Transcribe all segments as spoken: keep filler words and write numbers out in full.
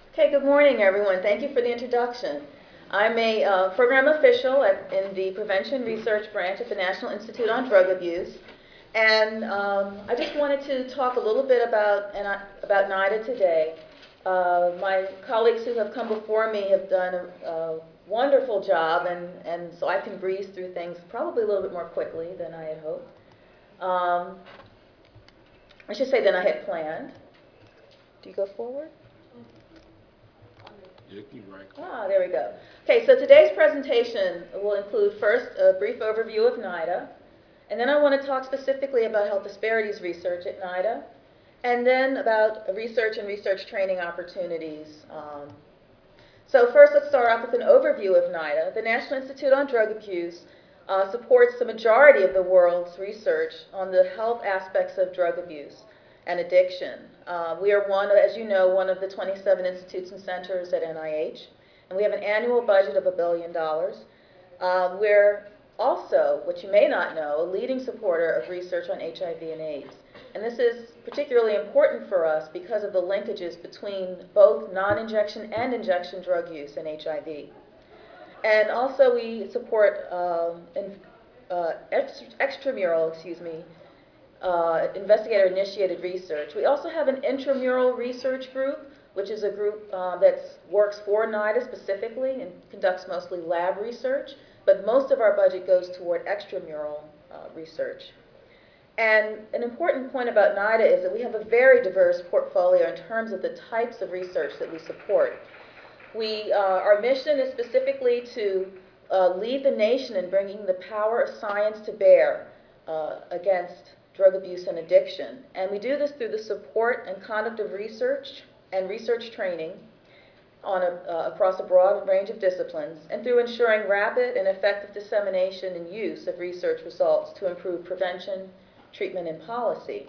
Okay, good morning, everyone. Thank you for the introduction. I'm a uh, program official at, in the Prevention Research Branch at the National Institute on Drug Abuse. And um, I just wanted to talk a little bit about, and I, about NIDA today. Uh, my colleagues who have come before me have done a, a wonderful job, and, and so I can breeze through things probably a little bit more quickly than I had hoped. Um, I should say than I had planned. Do you go forward? You can right click. Ah, there we go. Okay, so today's presentation will include first a brief overview of NIDA, and then I want to talk specifically about health disparities research at NIDA, and then about research and research training opportunities. Um, so first, let's start off with an overview of NIDA. The National Institute on Drug Abuse uh, supports the majority of the world's research on the health aspects of drug abuse and addiction. Uh, we are one, as you know, one of the twenty-seven institutes and centers at N I H, and we have an annual budget of a billion dollars. Uh, we're also, what you may not know, a leading supporter of research on H I V and AIDS. And this is particularly important for us because of the linkages between both non-injection and injection drug use and H I V. And also we support um, in, uh, extramural, excuse me, uh, investigator-initiated research. We also have an intramural research group, which is a group uh, that works for NIDA specifically and conducts mostly lab research, but most of our budget goes toward extramural uh, research. And an important point about NIDA is that we have a very diverse portfolio in terms of the types of research that we support. We, uh, our mission is specifically to uh, lead the nation in bringing the power of science to bear uh, against drug abuse and addiction. And we do this through the support and conduct of research and research training on a, uh, across a broad range of disciplines, and through ensuring rapid and effective dissemination and use of research results to improve prevention, treatment, and policy.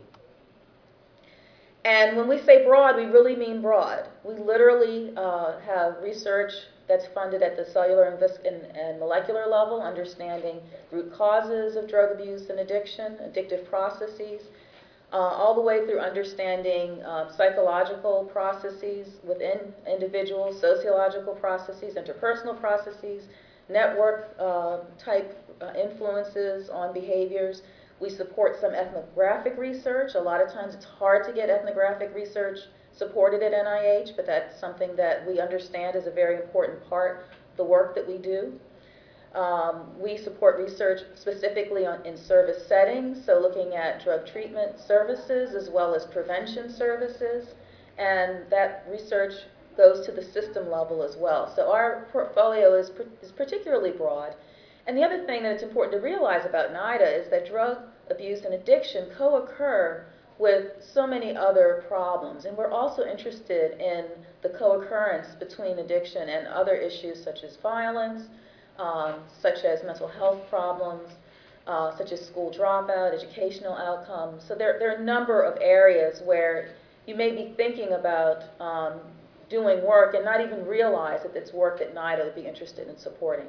And when we say broad, we really mean broad. We literally uh, have research that's funded at the cellular and, and molecular level, understanding root causes of drug abuse and addiction, addictive processes, uh, all the way through understanding uh, psychological processes within individuals, sociological processes, interpersonal processes, network uh, type uh, influences on behaviors. We support some ethnographic research. A lot of times it's hard to get ethnographic research supported at N I H, but that's something that we understand is a very important part of the work that we do. Um, we support research specifically on, in service settings, so looking at drug treatment services as well as prevention services, and that research goes to the system level as well. So our portfolio is, is particularly broad. And the other thing that it's important to realize about NIDA is that drug abuse and addiction co-occur with so many other problems. And we're also interested in the co-occurrence between addiction and other issues such as violence, um, such as mental health problems, uh, such as school dropout, educational outcomes. So there, there are a number of areas where you may be thinking about um, doing work and not even realize that it's work that NIDA would be interested in supporting.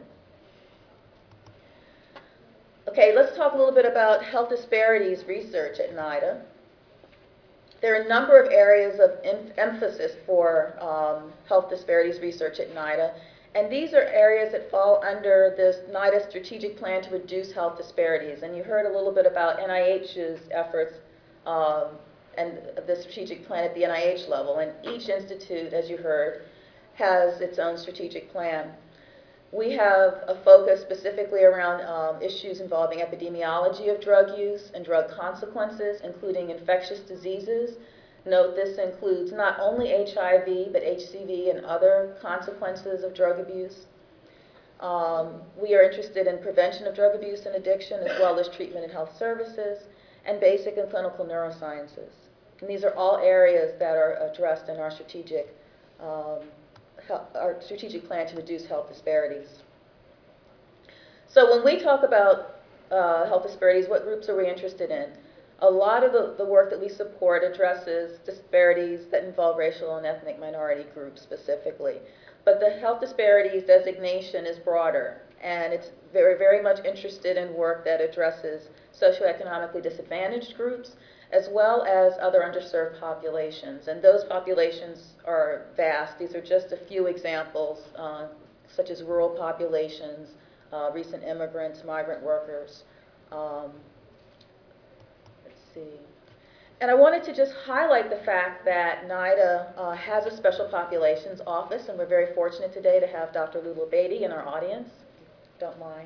Okay, let's talk a little bit about health disparities research at NIDA. There are a number of areas of emphasis for um, health disparities research at NIDA, and these are areas that fall under this NIDA strategic plan to reduce health disparities. And you heard a little bit about N I H's efforts um, and the strategic plan at the N I H level, and each institute, as you heard, has its own strategic plan. We have a focus specifically around um, issues involving epidemiology of drug use and drug consequences, including infectious diseases. Note this includes not only H I V, but H C V and other consequences of drug abuse. Um, we are interested in prevention of drug abuse and addiction, as well as treatment and health services, and basic and clinical neurosciences. And these are all areas that are addressed in our strategic um, our strategic plan to reduce health disparities. So when we talk about uh, health disparities, what groups are we interested in? A lot of the, the work that we support addresses disparities that involve racial and ethnic minority groups specifically. But the health disparities designation is broader, and it's very, very much interested in work that addresses socioeconomically disadvantaged groups, as well as other underserved populations. And those populations are vast. These are just a few examples, uh, such as rural populations, uh, recent immigrants, migrant workers. Um, let's see. And I wanted to just highlight the fact that NIDA uh, has a special populations office, and we're very fortunate today to have Doctor Lula Beatty in our audience. Don't mind.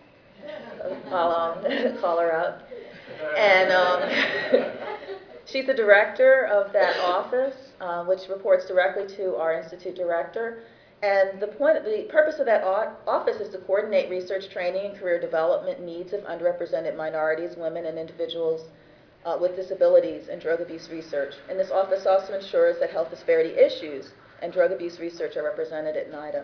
I'll um, call her out. And um, she's the director of that office, uh, which reports directly to our institute director. And the point, the purpose of that office is to coordinate research, training, and career development needs of underrepresented minorities, women, and individuals uh, with disabilities in drug abuse research. And this office also ensures that health disparity issues and drug abuse research are represented at NIDA.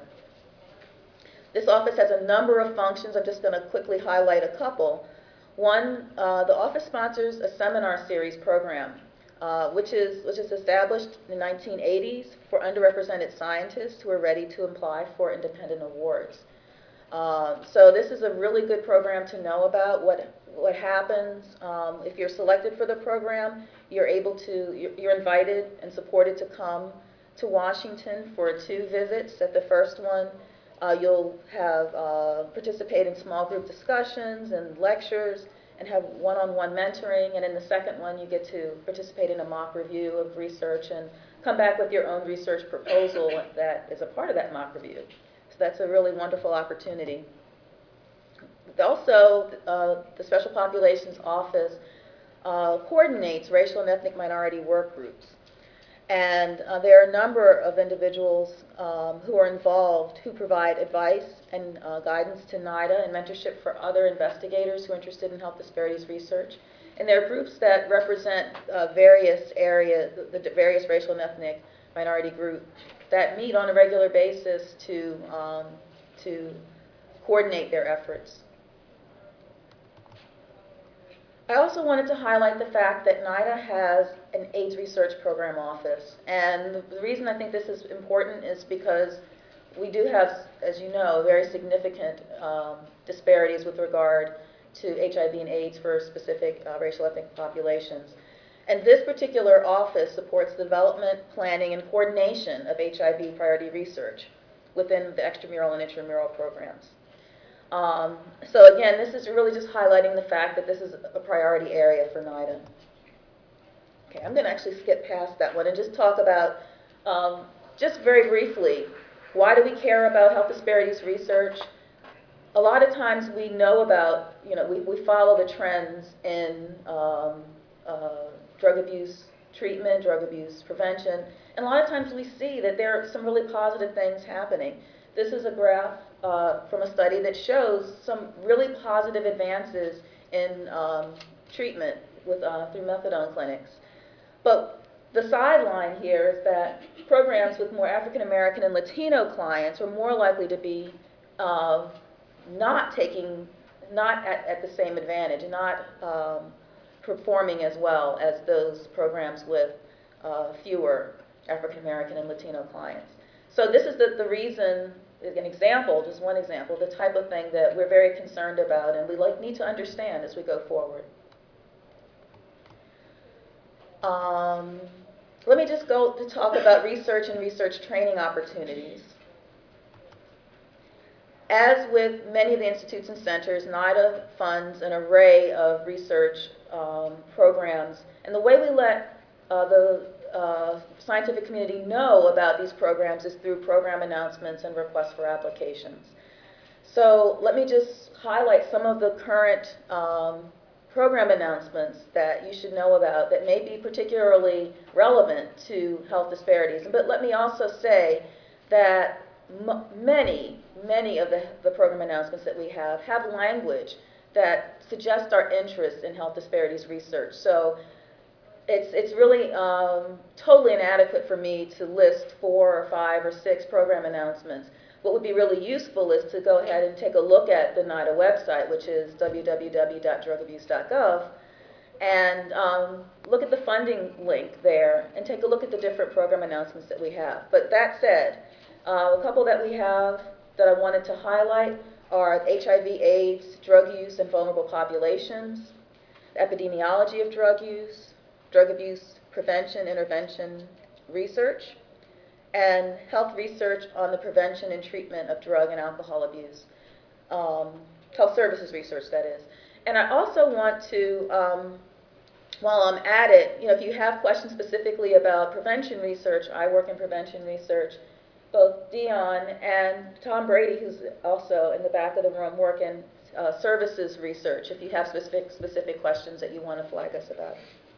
This office has a number of functions. I'm just going to quickly highlight a couple. One, uh, the office sponsors a seminar series program, uh, which is which is established in the nineteen eighties for underrepresented scientists who are ready to apply for independent awards. Uh, so this is a really good program to know about. What what happens um, if you're selected for the program? You're able to you're, you're invited and supported to come to Washington for two visits. At the first one, Uh, you'll have uh, participate in small group discussions and lectures and have one-on-one mentoring. And in the second one, you get to participate in a mock review of research and come back with your own research proposal that is a part of that mock review. So that's a really wonderful opportunity. Also, uh, the Special Populations Office uh, coordinates racial and ethnic minority work groups. And uh, there are a number of individuals um, who are involved who provide advice and uh, guidance to NIDA and mentorship for other investigators who are interested in health disparities research. And there are groups that represent uh, various areas, the, the various racial and ethnic minority groups that meet on a regular basis to, um, to coordinate their efforts. I also wanted to highlight the fact that NIDA has an AIDS research program office. And the reason I think this is important is because we do have, as you know, very significant um, disparities with regard to H I V and AIDS for specific uh, racial ethnic populations. And this particular office supports the development, planning, and coordination of H I V priority research within the extramural and intramural programs. Um, so again, this is really just highlighting the fact that this is a priority area for NIDA. Okay, I'm going to actually skip past that one and just talk about, um, just very briefly, why do we care about health disparities research? A lot of times we know about, you know, we, we follow the trends in um, uh, drug abuse treatment, drug abuse prevention, and a lot of times we see that there are some really positive things happening. This is a graph uh, from a study that shows some really positive advances in um, treatment with, uh, through methadone clinics. But the sideline here is that programs with more African American and Latino clients are more likely to be uh, not taking, not at, at the same advantage, not um, performing as well as those programs with uh, fewer African American and Latino clients. So this is the, the reason, an example, just one example, the type of thing that we're very concerned about and we like need to understand as we go forward. Um, let me just go to talk about research and research training opportunities. As with many of the institutes and centers, NIDA funds an array of research um, programs, and the way we let uh, the uh, scientific community know about these programs is through program announcements and requests for applications. So let me just highlight some of the current um, program announcements that you should know about that may be particularly relevant to health disparities. But let me also say that m many, many of the, the program announcements that we have have language that suggests our interest in health disparities research. So it's, it's really um, totally inadequate for me to list four or five or six program announcements. What would be really useful is to go ahead and take a look at the NIDA website, which is w w w dot drug abuse dot gov, and um, look at the funding link there and take a look at the different program announcements that we have. But that said, uh, a couple that we have that I wanted to highlight are H I V AIDS, drug use in vulnerable populations, the epidemiology of drug use, drug abuse prevention, intervention, research, and health research on the prevention and treatment of drug and alcohol abuse. Um, health services research, that is. And I also want to, um, while I'm at it, you know, if you have questions specifically about prevention research, I work in prevention research, both Dion and Tom Brady, who's also in the back of the room, work in uh, services research, if you have specific, specific questions that you want to flag us about.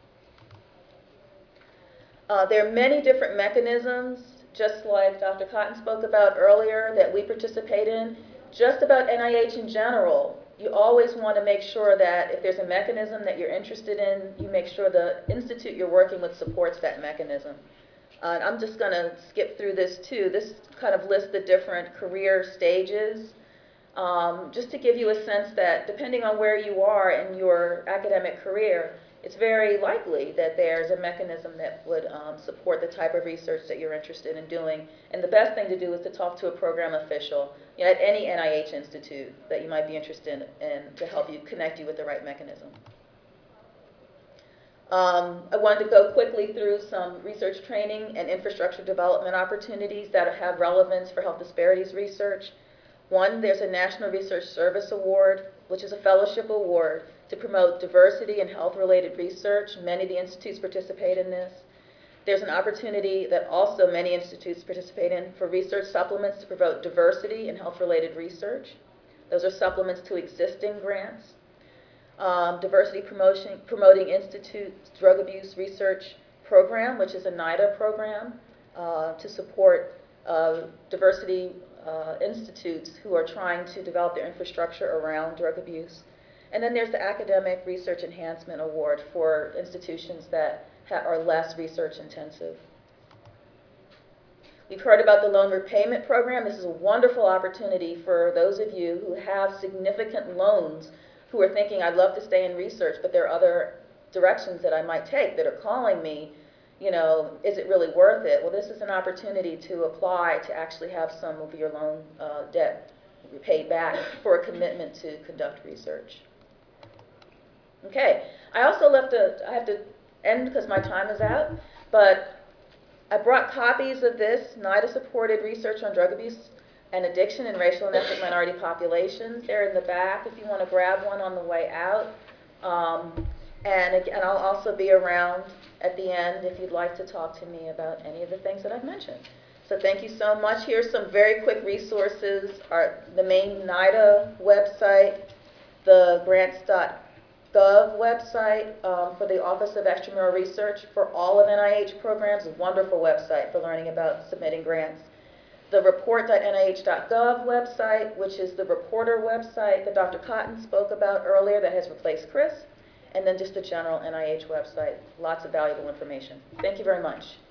Uh, there are many different mechanisms, just like Doctor Cotton spoke about earlier, that we participate in. Just about N I H in general, you always want to make sure that if there's a mechanism that you're interested in, you make sure the institute you're working with supports that mechanism. Uh, and I'm just going to skip through this too. This kind of lists the different career stages, um, just to give you a sense that depending on where you are in your academic career, it's very likely that there's a mechanism that would um, support the type of research that you're interested in doing. And the best thing to do is to talk to a program official, you know, at any N I H institute that you might be interested in, to help you connect you with the right mechanism. Um, I wanted to go quickly through some research training and infrastructure development opportunities that have relevance for health disparities research. One, there's a National Research Service Award, which is a fellowship award to promote diversity in health-related research. Many of the institutes participate in this. There's an opportunity that also many institutes participate in for research supplements to promote diversity in health-related research. Those are supplements to existing grants. Um, Diversity Promotion, Promoting Institute's Drug Abuse Research Program, which is a NIDA program uh, to support uh, diversity uh, institutes who are trying to develop their infrastructure around drug abuse. And then there's the Academic Research Enhancement Award for institutions that ha are less research intensive. We've heard about the loan repayment program. This is a wonderful opportunity for those of you who have significant loans, who are thinking, I'd love to stay in research, but there are other directions that I might take that are calling me, you know, is it really worth it? Well, this is an opportunity to apply to actually have some of your loan uh, debt paid back for a commitment to conduct research. Okay, I also left a, I have to end because my time is out, but I brought copies of this NIDA-supported research on drug abuse and addiction in racial and ethnic minority populations. They're in the back if you want to grab one on the way out. Um, and, and I'll also be around at the end if you'd like to talk to me about any of the things that I've mentioned. So thank you so much. Here's some very quick resources. Our, the main NIDA website, the grants dot gov website um, for the Office of Extramural Research for all of N I H programs, a wonderful website for learning about submitting grants. The report dot N I H dot gov website, which is the reporter website that Doctor Cotton spoke about earlier that has replaced Chris, and then just the general N I H website. Lots of valuable information. Thank you very much.